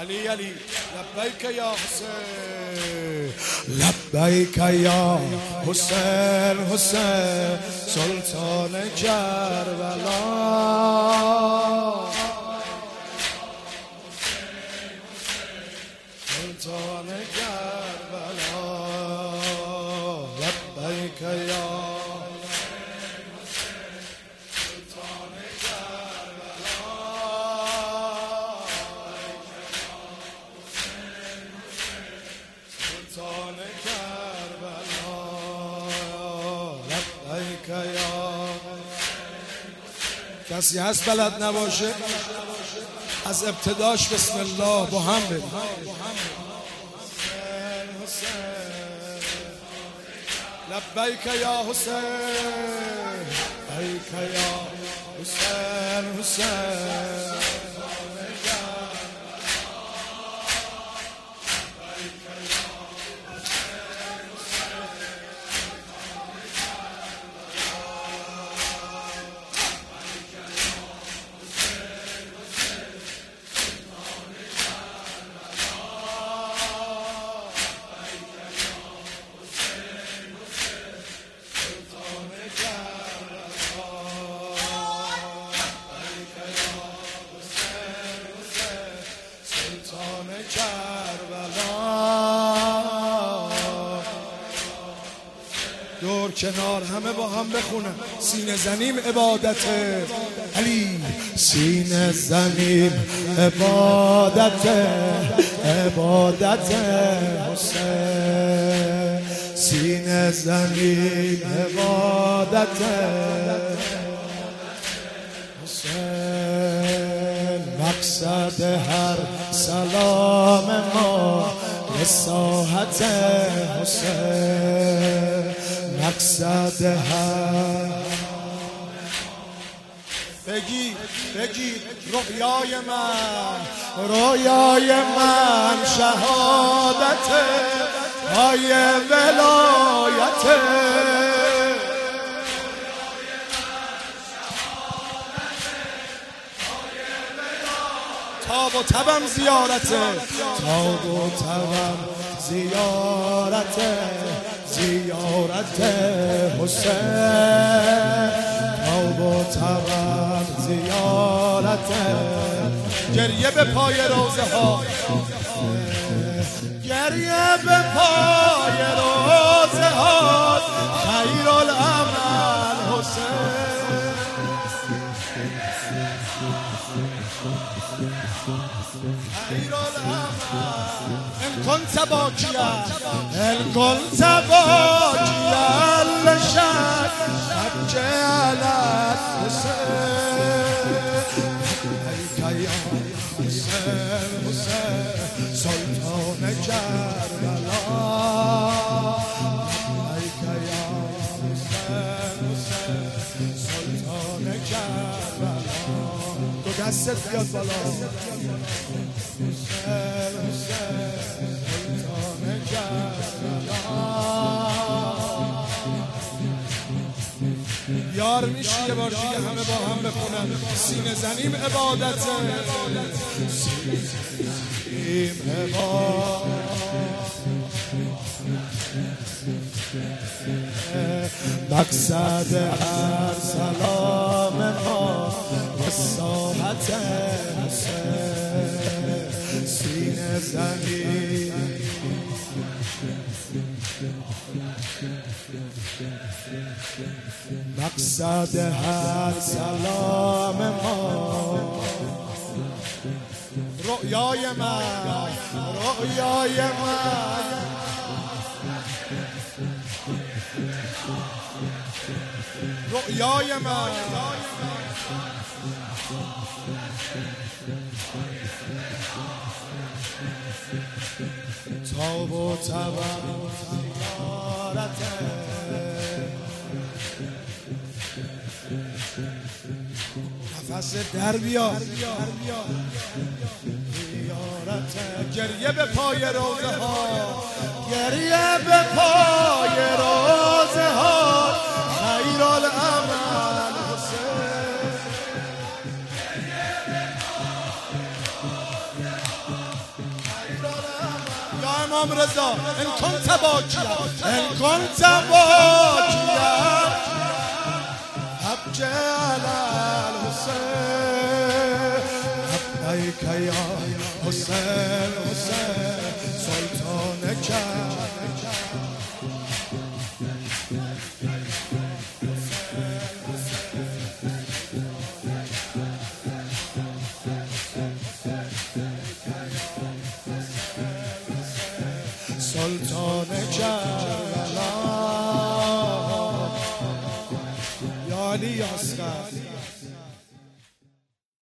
علی لبیک یا حسین لبیک یا حسین حسین سلطان کربلا سلطان کربلا لبیک یا کسی هست بلد نباشه از ابتداش بسم الله با هم بگیم لبیک یا حسین لبیک یا حسین حسین دور کنار همه با هم بخونن سینه زنیم عبادت علی سینه زنیم عبادت حسین سینه زنیم عبادت حسین مقصد هر سلام ما وساحت حسین مقصد هر بگی رویای من شهادت های ولایت تاب و تبم زیارت تاب و تبم زیارت حسین تاب و تبم زیارت گریه به پای روزه ها گریه به پای روزه ها خیر العمل حسین خیر العمل ان كنت باكيا لشك ابكي على الحسين لبيك يا حسين سلطان كربلا لبيك يا حسين سلطان كربلا تو دستت بیاد بالا یار میشی یه بار دیگه همه با هم بخونن سینه زنیم عبادت سینه مقصد هر سلام ما وساحت حسین سینه زنیم مقصد هر سلام ما رؤیای من تاب و تبم زیارت نفس در بیار گریه به پای روزه ها گریه به پای روزه ها خیر العمل حسین. رضا ان كنت باکیا ان كنت باکیا ابکی علی الحسین ابیک یا حسین حسین سلطان کرد سلطان کربلا یا علی اصغر